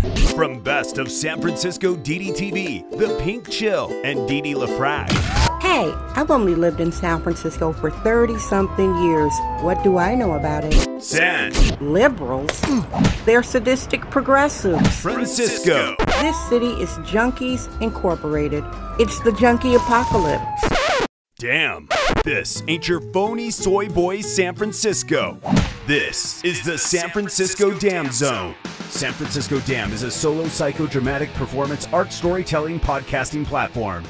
From Best of San Francisco DDTV, The Pink Chill, and Didi LaFrac. Hey, I've only lived in San Francisco for 30-something years. What do I know about it? San Liberals? They're sadistic progressives. Francisco. This city is Junkies Incorporated. It's the junkie apocalypse. Damn, this ain't your phony soy boy San Francisco. This is the San Francisco Dam Zone. San Francisco Dam is a solo psychodramatic performance art storytelling podcasting platform.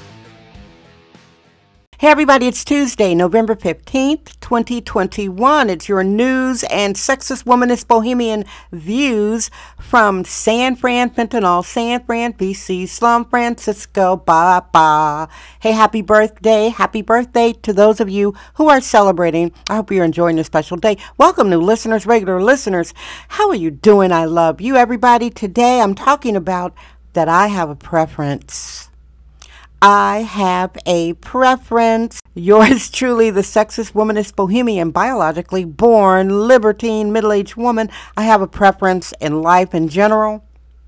Hey everybody, it's Tuesday, November 15th, 2021. It's your news and sexist womanist bohemian views from San Fran Fentanyl, San Fran, BC, Slum Francisco, ba. Hey, happy birthday to those of you who are celebrating. I hope you're enjoying this special day. Welcome, new listeners, regular listeners. How are you doing? I love you, everybody. Today I'm talking about that I have a preference. I have a preference. Yours truly, the sexist, womanist, bohemian, biologically born, libertine, middle-aged woman. I have a preference in life in general.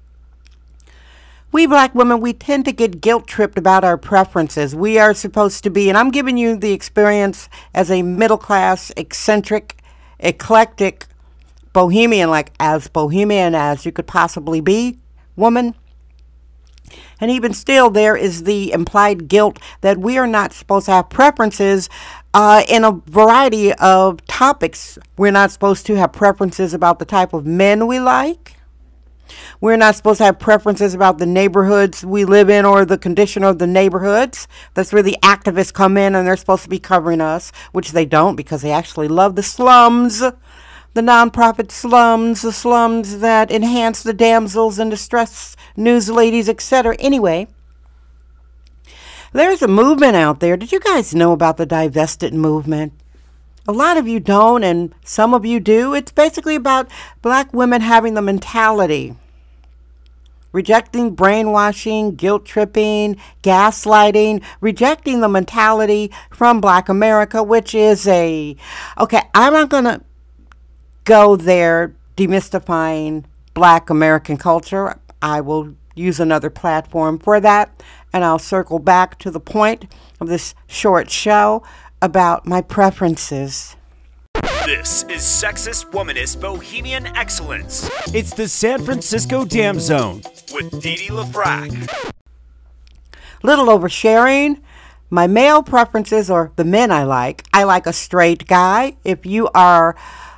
We black women, we tend to get guilt-tripped about our preferences. We are supposed to be, and I'm giving you the experience as a middle-class, eccentric, eclectic bohemian, like as bohemian as you could possibly be, woman. And even still, there is the implied guilt that we are not supposed to have preferences in a variety of topics. We're not supposed to have preferences about the type of men we like. We're not supposed to have preferences about the neighborhoods we live in or the condition of the neighborhoods. That's where the activists come in and they're supposed to be covering us, which they don't because they actually love the slums. The nonprofit slums, the slums that enhance the damsels in distress, news ladies, etc. Anyway, there's a movement out there. Did you guys know about the divested movement? A lot of you don't, and some of you do. It's basically about black women having the mentality, rejecting brainwashing, guilt-tripping, gaslighting, rejecting the mentality from black America, which is I'm not going to go there demystifying black American culture. I will use another platform for that, and I'll circle back to the point of this short show about my preferences. This is Sexist Womanist Bohemian Excellence. It's the San Francisco Dam Zone with Didi LaFrac. Little oversharing. My male preferences, or the men I like a straight guy. If you are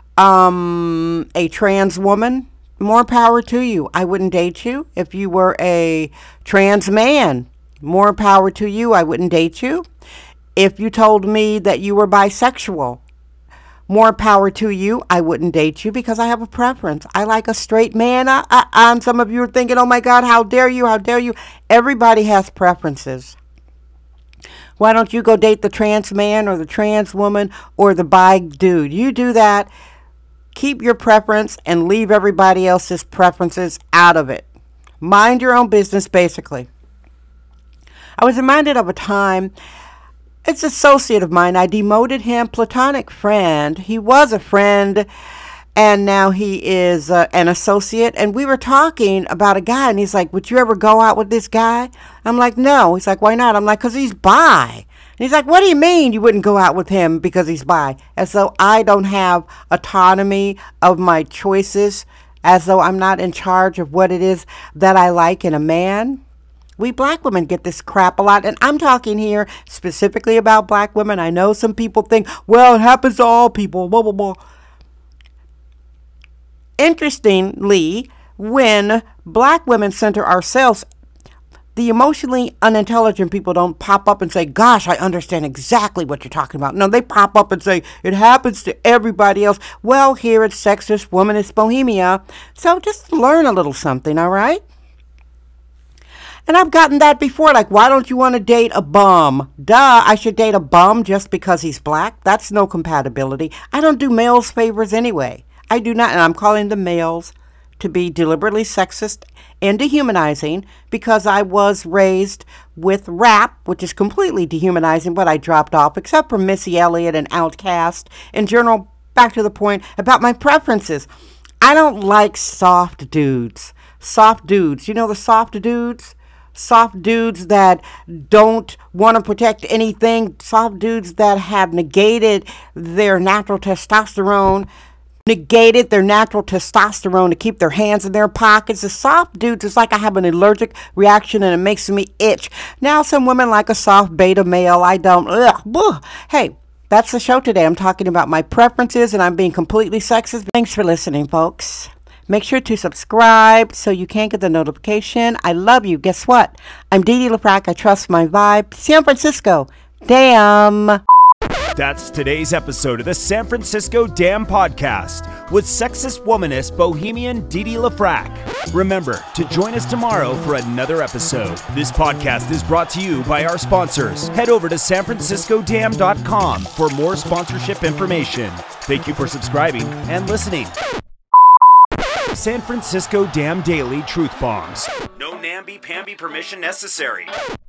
a trans woman, more power to you. I wouldn't date you. If you were a trans man, more power to you. I wouldn't date you. If you told me that you were bisexual, more power to you. I wouldn't date you because I have a preference. I like a straight man. And some of you are thinking, oh my God, how dare you? How dare you? Everybody has preferences. Why don't you go date the trans man or the trans woman or the bi dude? You do that. Keep your preference and leave everybody else's preferences out of it. Mind your own business, basically. I was reminded of a time, it's an associate of mine. I demoted him, platonic friend. He was a friend, and now he is an associate. And we were talking about a guy, and he's like, would you ever go out with this guy? I'm like, no. He's like, why not? I'm like, because he's bi. And he's like, what do you mean you wouldn't go out with him because he's bi? As though I don't have autonomy of my choices, as though I'm not in charge of what it is that I like in a man. We black women get this crap a lot, and I'm talking here specifically about black women. I know some people think, well, it happens to all people, blah, blah, blah. Interestingly, when black women center ourselves, the emotionally unintelligent people don't pop up and say, gosh, I understand exactly what you're talking about. No, they pop up and say, it happens to everybody else. Well, here at Sexist Womanist Bohemia. So just learn a little something, all right? And I've gotten that before, like, why don't you want to date a bum? Duh, I should date a bum just because he's black? That's no compatibility. I don't do males favors anyway. I do not, and I'm calling the males to be deliberately sexist and dehumanizing because I was raised with rap, which is completely dehumanizing, but I dropped off, except for Missy Elliott and Outkast. In general, back to the point about my preferences. I don't like soft dudes. soft dudes. You know the soft dudes? Soft dudes that don't want to protect anything. Soft dudes that have negated their natural testosterone. To keep their hands in their pockets. The soft dudes, it's like I have an allergic reaction and it makes me itch. Now, some women like a soft beta male. I don't. Ugh. Hey, that's the show today. I'm talking about my preferences and I'm being completely sexist. Thanks for listening, folks. Make sure to subscribe so you can't get the notification. I love you. Guess what? I'm Dee Dee LaFrac. I trust my vibe. San Francisco. Damn. That's today's episode of the San Francisco Damn Podcast with sexist womanist bohemian Dee Dee LaFrac. Remember to join us tomorrow for another episode. This podcast is brought to you by our sponsors. Head over to sanfranciscodamn.com for more sponsorship information. Thank you for subscribing and listening. San Francisco Damn Daily Truth Bombs. No namby-pamby permission necessary.